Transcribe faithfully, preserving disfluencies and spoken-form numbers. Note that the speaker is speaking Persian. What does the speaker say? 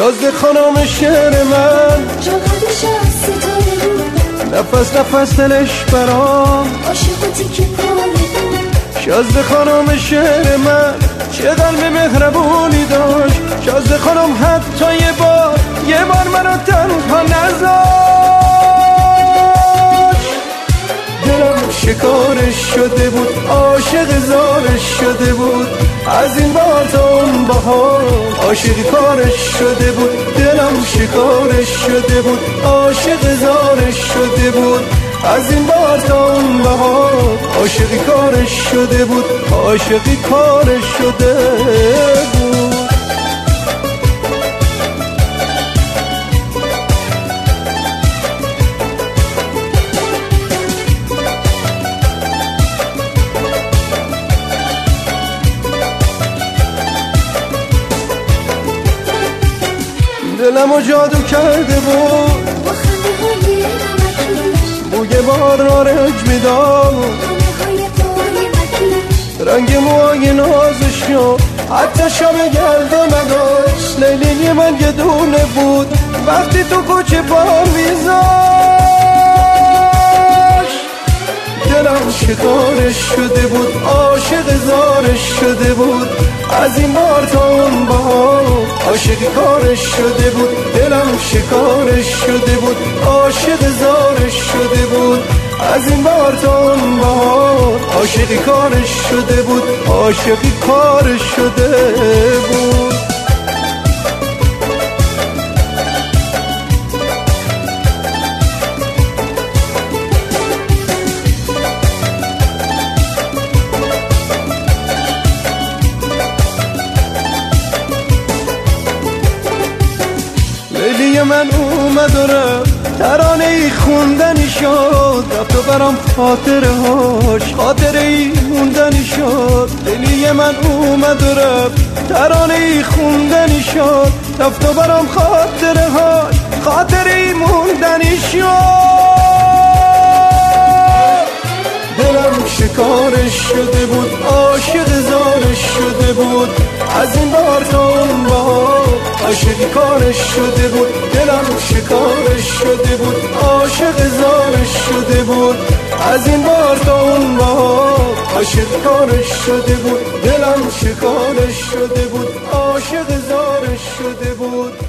شازده خانم شعر من جا قدش از ستاره بود، نفس نفس دلش برام عاشقاتی که پاره بود. شازده خانم شعر من چه قلب مهربونی داشت. شازده خانم حتی یه بار یه بار منو تنها نذاشت. دلم شکارش شده بود، عاشق زارش شده بود. از این بار تا اون بهار عاشق کارش شده بود. دلم شکارش شده بود، عاشق زارش شده بود. از این بار تا اون بهار عاشقی کارش شده بود، عاشقی کارش شده بود. دلمو جادو کرده بود با خنده های نمکیش، بوی بار را رنج میداد. خانه های پای مکیش، رنگ موهای نازش رو حتی شب گرده نداشت. لیلی من یه دونه بود وقتی تو کوچه پا میذاشت. دلم شکارش شده بود، عاشق زارش شده بود. از این بار تا اون بهار عاشقی کارش شده بود. دلم شکارش شده بود، عاشق زارش شده بود. از این بار تا اون بهار عاشقی کارش شده بود، عاشقی کارش شده بود. لیلی من اومد و رفت، ترانه ای خوندنی شد. رفت و برام خاطره هاش، خاطره ای موندنی شد. لیلی من اومد و رفت، ترانه ای خوندنی شد. رفت و برام خاطره هاش، خاطره ای موندنی شد. دلم شکارش شده بود، عاشق زارش شده بود. از این بار تا اون بهار عاشقی کارش شده بود. دلم شکارش شده بود، عاشق زارش شده بود. از این بار تا اون بهار عاشقی کارش شده بود. دلم شکارش شده بود، عاشق زارش شده بود.